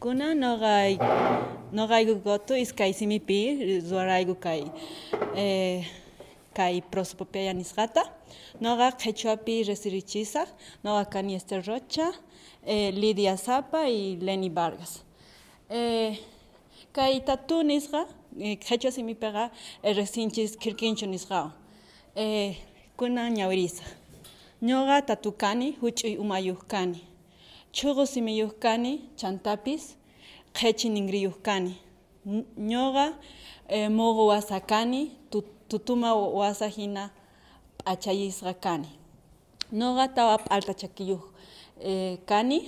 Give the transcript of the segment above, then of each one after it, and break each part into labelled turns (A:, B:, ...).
A: Kuna noqayku gotu iskay simipi ruwarayku kay prosopopea nisqata. Noqa qhechuapi recibichisaq. Noqa kani Esther Rocha, Lidia Zapa y Leni Vargas. Kay tatu nisqa qhechua simipiqa riqsinchis Quirquincho nisqawan. Kunan ñawirisaq. Ñuqa tatu kani, huch'uy umayuq kani. Chuqu simiyuq kani, chantapis qhechi ningriyuq kani. Ñuqa muqu wasa kani, tutuma wasa hina p'achayisqa kani. Ñuqa tawa p'alta chakiyuq kani,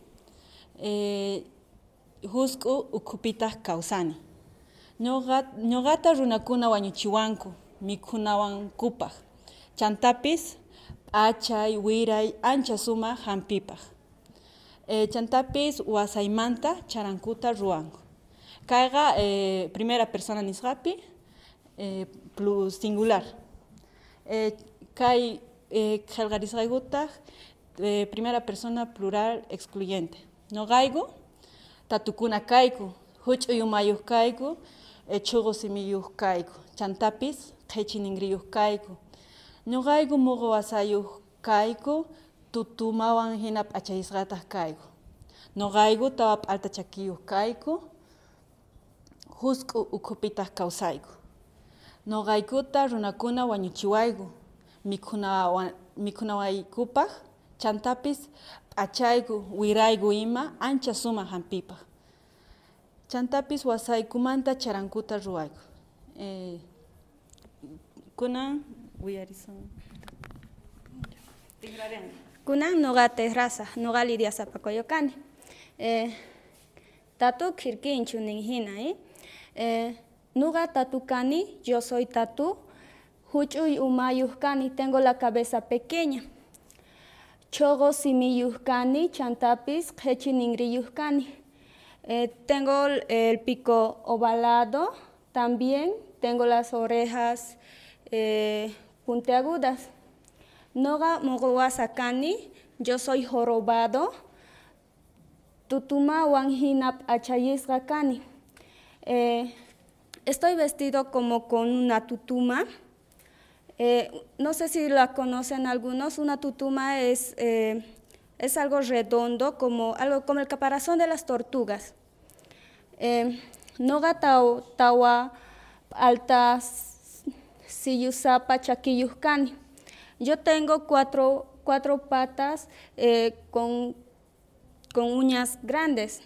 A: husq'u ukhupitaq kawsani. Ñuqata runakuna wañuchiwanku mikhunawankupaq. Chantapis p'achay, wiray ancha sumaq hampipaq. Chantapis wasaymanta charankuta ruwanku. Kayqa primera persona nisqapi plus singular. Kay qillqarisqaykutaq primera persona plural excluyente. Ñuqayku tatukuna kayku, huch'uy umayuq kayku, chuqu simiyuq kayku, chantapis qhechi ningriyuq kayku. Ñuqayku muqu wasayuq kayku, tutumawan hina p'achayisqataq kayku. Ñuqayku tawa p'alta chakiyuq kayku, husq'u ukhupitaq kawsayku. Ñuqaykuta runakuna wañuchiwayku mikhunawaykupaq, chantapis p'achayku, wirayku ima ancha sumaq hampipaq. Chantapis wasaykumanta charankuta ruwayku. Kunan willarisqan.
B: Kunan ñuqa Terraza, ñuqa Lidia Zapacoyo kani. Tatu Quirquincho nin hina, ñuqa tatu kani, yo soy tatu, huch'uy umayuq kani, tengo la cabeza pequeña. Chogo simiyuq kani, chantapis qhechi ningriyuq kani. Tengo el pico ovalado, también tengo las orejas puntiagudas. Noqa muqu wasa kani, yo soy jorobado, tutumawan hina p'achayisqa kani. Estoy vestido como con una tutuma. No sé si la conocen algunos. Una tutuma es algo redondo, como el caparazón de las tortugas. Noqa tawa altas siyusapa chakiyuq kani. Yo tengo cuatro patas con uñas grandes.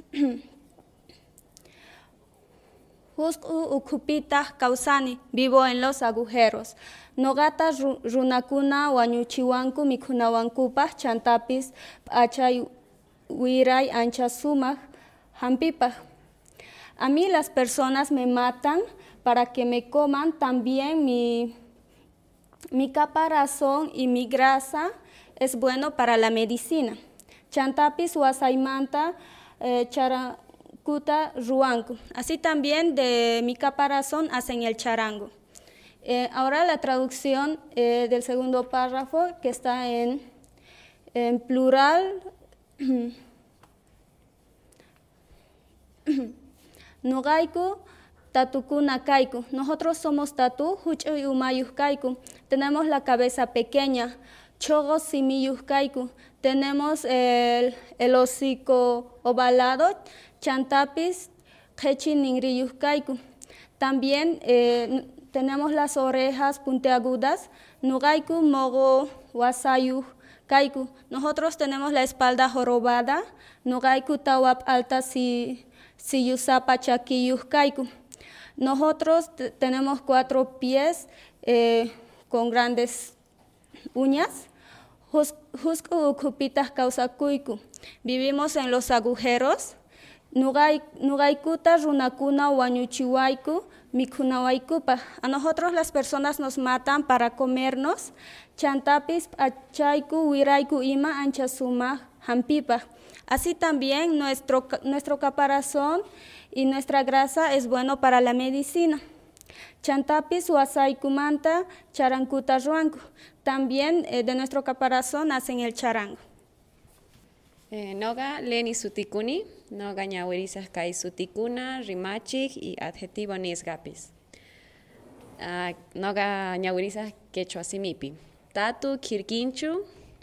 B: Husq'u ukhupitaq kawsani, vivo en los agujeros. Noqata runakuna wañuchiwanku mikhunawankupaq, chantapis p'achay, wiray ancha sumaq hampipaq. A mí las personas me matan para que me coman. También mi caparazón y mi grasa es bueno para la medicina. Chantapis wasaymanta charankuta ruwanku. Así también de mi caparazón hacen el charango. Ahora la traducción del segundo párrafo, que está en plural. Ñuqayku tatukuna kayku. Nosotros somos tatu, huch'uy umayuq kayku. Tenemos la cabeza pequeña, chogo simiyuq kayku. Tenemos el hocico ovalado, chantapis qhechi ningriyuq kayku. También tenemos las orejas puntiagudas. Ñuqayku muqu wasayuq kayku. Nosotros tenemos la espalda jorobada. Ñuqayku tawa p'alta siyusapa chakiyuq kayku. Nosotros tenemos 4 pies con grandes uñas. Husq'u ukhupitaq kawsakuyku. Vivimos en los agujeros. Ñuqaykuta runakuna wañuchiwayku mikhunawaykupaq. A nosotros las personas nos matan para comernos. Chantapis p'achayku, wirayku ima ancha sumaq hampipaq. Así también nuestro caparazón y nuestra grasa es bueno para la medicina. Chantapis wasaykumanta charankuta ruwanku. También de nuestro caparazón hacen el charango.
C: Noqa Leni sutikuni, Noga ñawirisaj kay sutikuna, rimachik y adjetivo nisgapis. Noga ñawirisaj quechua simipi. Tatu, Quirquinchu,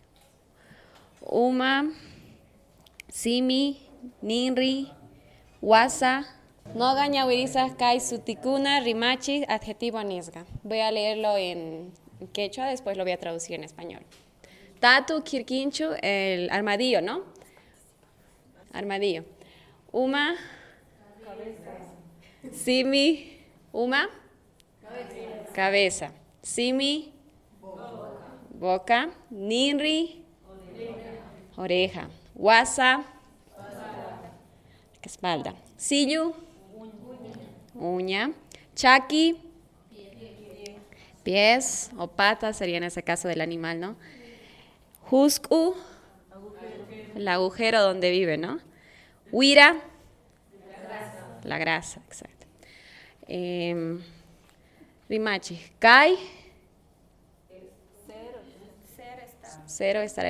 C: Uma, Simi, Ninri, Wasa. Noga ñawirisaj kay sutikuna, rimachik, adjetivo nisga. Voy a leerlo en quechua, después lo voy a traducir en español. Tatu, Quirquinchu, el armadillo, ¿no? Armadillo. Uma, cabeza. Simi, Uma, cabeza. Simi, boca. Ninri, oreja. Wasa, espalda. Siyu, uña. Chaki, pies o patas, sería en ese caso del animal, ¿no? Husku, el agujero donde vive, ¿no? Huira, la grasa, exacto. Rimachi, Kai, cero estar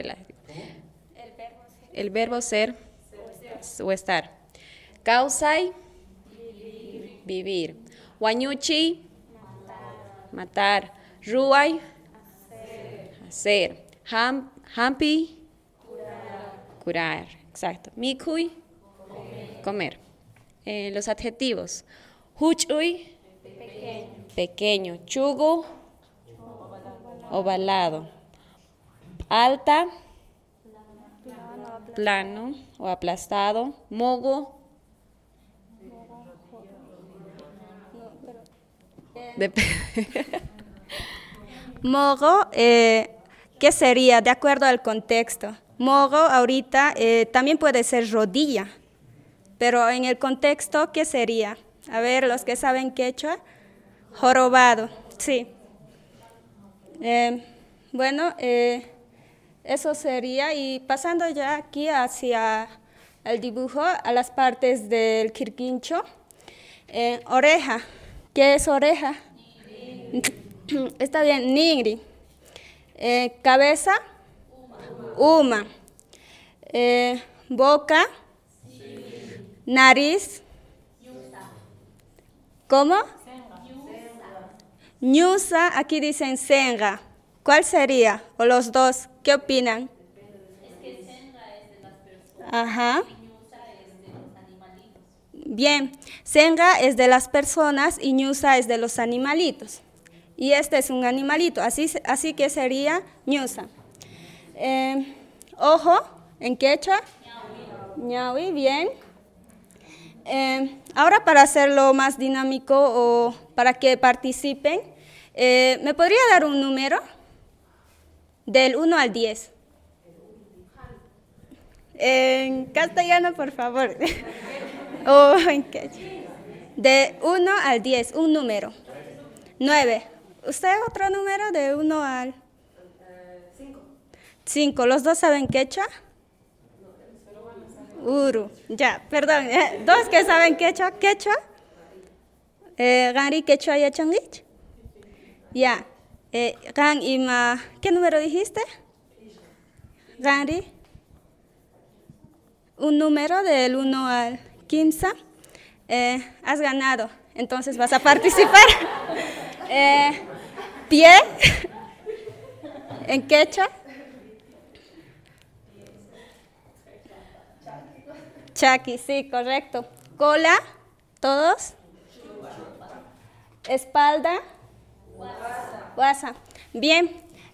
C: el verbo ser o estar. Kausai, vivir. Wanyuchi, matar. Ruai, hacer. Hampi, curar. Exacto. Mikui, comer. Los adjetivos. Huchui, pequeño. Chugu, ovalado. Alta, plano o aplastado. Mogo,
B: Mogo, ¿qué sería? De acuerdo al contexto. Mogo ahorita también puede ser rodilla, pero en el contexto, ¿qué sería? A ver, los que saben quechua, jorobado, sí. Bueno, eso sería, y pasando ya aquí hacia el dibujo, a las partes del Quirquincho. Oreja, ¿qué es oreja? Está bien, Ningri. Cabeza, Uma. Boca, nariz, ¿cómo? Ñusa, aquí dicen senga. ¿Cuál sería? O los dos, ¿qué opinan?
D: Es que senga es de las personas.
B: Ajá.
D: Y ñusa es de los animalitos.
B: Bien, senga es de las personas y ñusa es de los animalitos. Y este es un animalito, así que sería ñusa. Ojo, en quechua. Ñawi, bien. Ahora para hacerlo más dinámico o para que participen, ¿me podría dar un número? Del 1 al 10. En castellano, por favor. O en quechua. De 1 al 10, un número. 9. ¿Usted otro número de 1 al? 5. 5. ¿Los dos saben quechua? Uru. Ya, perdón. Dos que saben quechua. ¿Quechua? Gari quechua y changich. Ya. Gan ima. ¿Qué número dijiste? Gari. Un número del 1 al 15. Has ganado. Entonces vas a participar. Pie. En quechua. Chaki, sí, correcto. Cola, todos. Espalda. Guasa. Bien.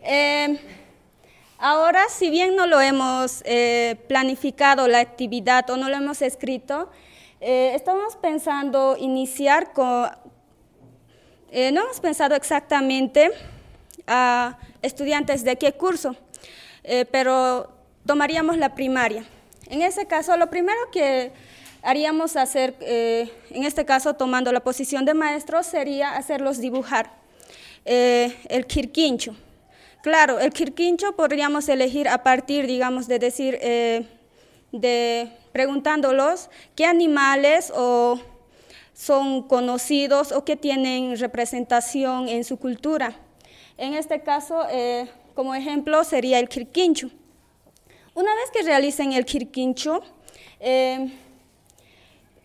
B: Ahora, si bien no lo hemos planificado la actividad o no lo hemos escrito, estamos pensando iniciar con... no hemos pensado exactamente a estudiantes de qué curso, pero tomaríamos la primaria. En ese caso, lo primero que haríamos hacer, en este caso tomando la posición de maestro, sería hacerlos dibujar el Quirquincho. Claro, el Quirquincho podríamos elegir a partir, digamos, de decir, preguntándolos qué animales son conocidos o que tienen representación en su cultura. En este caso, como ejemplo, sería el Quirquincho. Una vez que realicen el Quirquincho,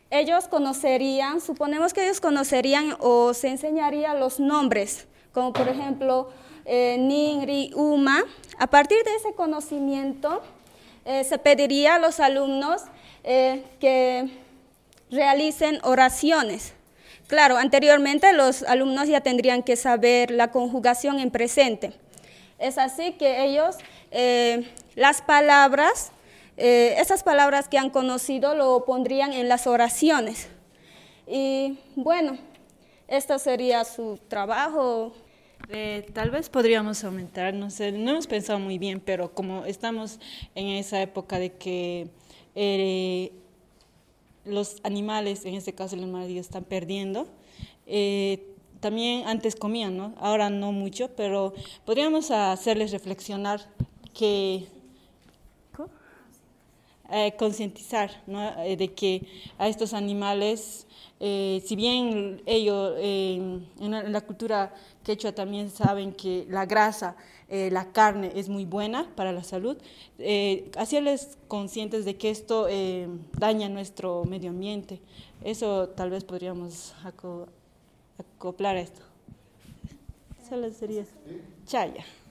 B: ellos conocerían, suponemos que ellos conocerían o se enseñarían los nombres, como por ejemplo Ningri, Uma. A partir de ese conocimiento se pediría a los alumnos que realicen oraciones. Claro, anteriormente los alumnos ya tendrían que saber la conjugación en presente. Es así que ellos, las palabras, esas palabras que han conocido lo pondrían en las oraciones. Y bueno, esto sería su trabajo.
A: Tal vez podríamos aumentar, no sé, no hemos pensado muy bien, pero como estamos en esa época de que los animales, en este caso el armadillo, están perdiendo, también antes comían, ¿no? Ahora no mucho, pero podríamos hacerles reflexionar que concientizar, ¿no? De que a estos animales, si bien ellos en la cultura quechua también saben que la grasa, la carne es muy buena para la salud, hacerles conscientes de que esto daña nuestro medio ambiente. Eso tal vez podríamos acoplar a esto. Solo sería Chaya.